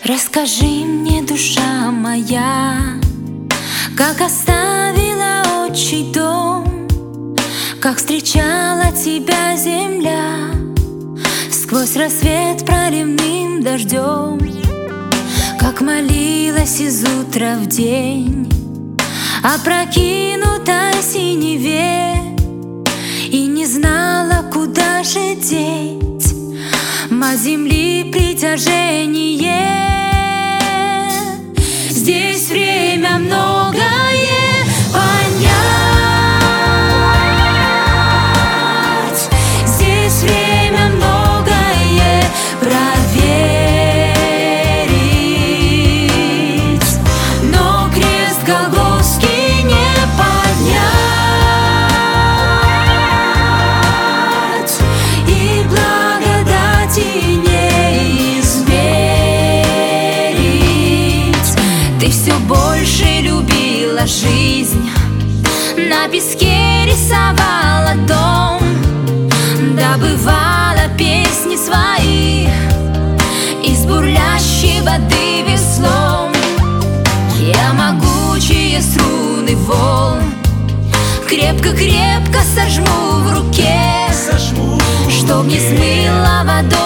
Расскажи мне, душа моя, как оставила отчий дом, как встречала тебя земля сквозь рассвет проливным дождем, как молилась из утра в день о прокинутой синеве и не знала, куда же деть мать земли притяжение. Здесь время многое понять, здесь время многое проверить, но крест Голгофский не поднять и благодати не измерить. Ты все больше любила жизнь, на песке рисовала дом, добывала песни свои из бурлящей воды веслом. Я могучие струны волн крепко-крепко сожму в руке, чтоб не смыло водой